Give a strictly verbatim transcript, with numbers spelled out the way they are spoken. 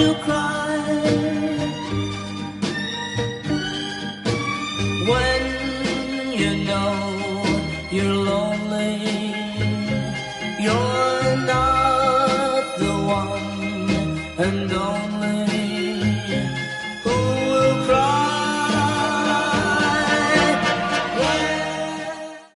to cry when you know you're lonely. You're not the one and only.